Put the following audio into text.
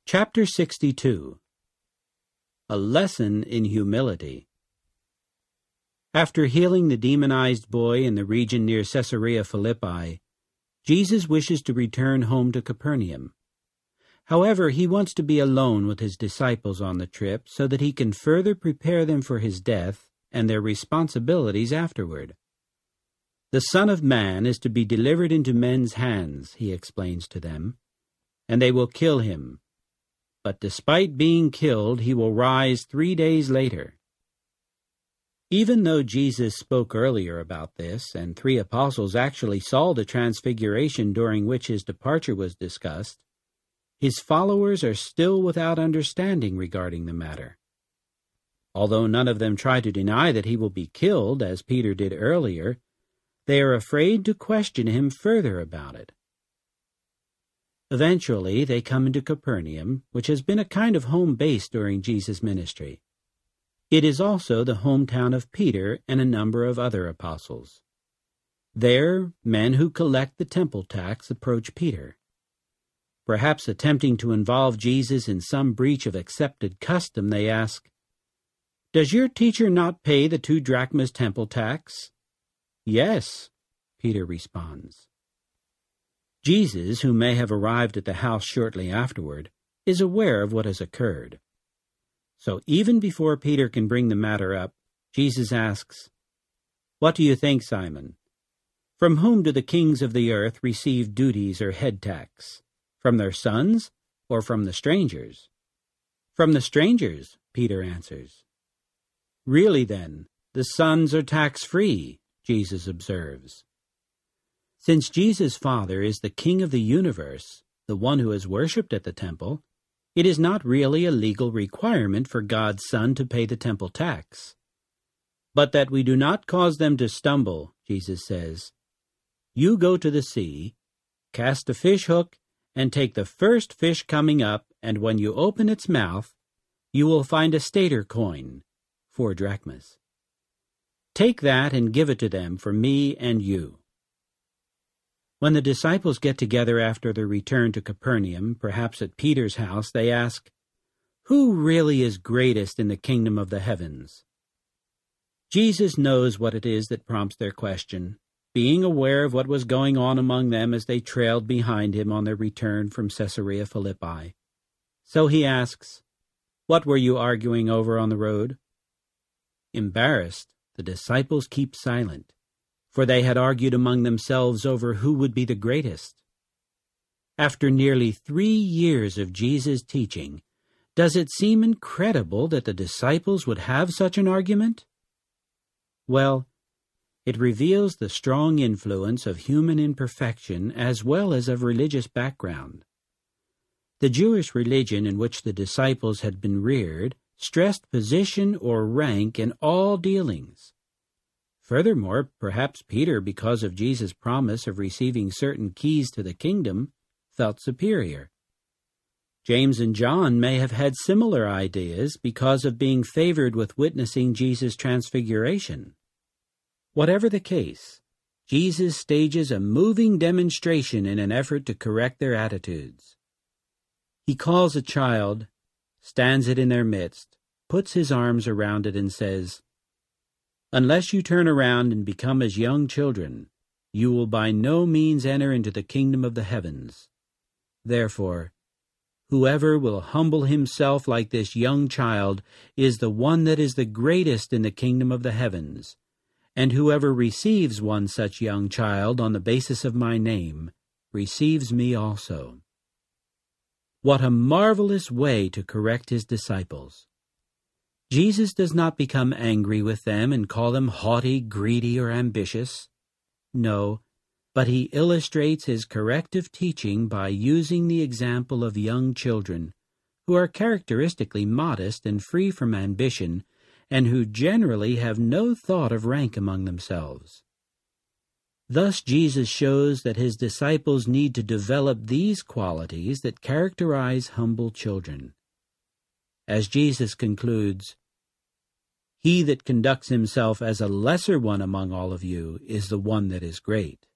Chapter 62. A Lesson in Humility. After healing the demonized boy in the region near Caesarea Philippi, Jesus wishes to return home to Capernaum. However, he wants to be alone with his disciples on the trip so that he can further prepare them for his death and their responsibilities afterward. The Son of Man is to be delivered into men's hands, he explains to them, and they will kill him. But despite being killed, he will rise 3 days later. Even though Jesus spoke earlier about this, and 3 apostles actually saw the transfiguration during which his departure was discussed, his followers are still without understanding regarding the matter. Although none of them try to deny that he will be killed, as Peter did earlier, they are afraid to question him further about it. Eventually, they come into Capernaum, which has been a kind of home base during Jesus' ministry. It is also the hometown of Peter and a number of other apostles. There, men who collect the temple tax approach Peter. Perhaps attempting to involve Jesus in some breach of accepted custom, they ask, "Does your teacher not pay the 2 drachmas temple tax?" "Yes," Peter responds. Jesus, who may have arrived at the house shortly afterward, is aware of what has occurred. So even before Peter can bring the matter up, Jesus asks, "What do you think, Simon? From whom do the kings of the earth receive duties or head tax? From their sons or from the strangers?" "From the strangers," Peter answers. "Really then, the sons are tax-free," Jesus observes. Since Jesus' Father is the King of the universe, the one who is worshipped at the temple, it is not really a legal requirement for God's Son to pay the temple tax. But that we do not cause them to stumble, Jesus says, "You go to the sea, cast a fish hook, and take the first fish coming up, and when you open its mouth, you will find a stater coin, 4 drachmas. Take that and give it to them for me and you." When the disciples get together after their return to Capernaum, perhaps at Peter's house, they ask, "Who really is greatest in the kingdom of the heavens?" Jesus knows what it is that prompts their question, being aware of what was going on among them as they trailed behind him on their return from Caesarea Philippi. So he asks, "What were you arguing over on the road?" Embarrassed, the disciples keep silent, for they had argued among themselves over who would be the greatest. After nearly 3 years of Jesus' teaching, does it seem incredible that the disciples would have such an argument? Well, it reveals the strong influence of human imperfection as well as of religious background. The Jewish religion in which the disciples had been reared stressed position or rank in all dealings. Furthermore, perhaps Peter, because of Jesus' promise of receiving certain keys to the kingdom, felt superior. James and John may have had similar ideas because of being favored with witnessing Jesus' transfiguration. Whatever the case, Jesus stages a moving demonstration in an effort to correct their attitudes. He calls a child, stands it in their midst, puts his arms around it, and says, "Unless you turn around and become as young children, you will by no means enter into the kingdom of the heavens. Therefore, whoever will humble himself like this young child is the one that is the greatest in the kingdom of the heavens, and whoever receives one such young child on the basis of my name receives me also." What a marvelous way to correct his disciples! Jesus does not become angry with them and call them haughty, greedy, or ambitious. No, but he illustrates his corrective teaching by using the example of young children, who are characteristically modest and free from ambition, and who generally have no thought of rank among themselves. Thus Jesus shows that his disciples need to develop these qualities that characterize humble children. As Jesus concludes, "He that conducts himself as a lesser one among all of you is the one that is great."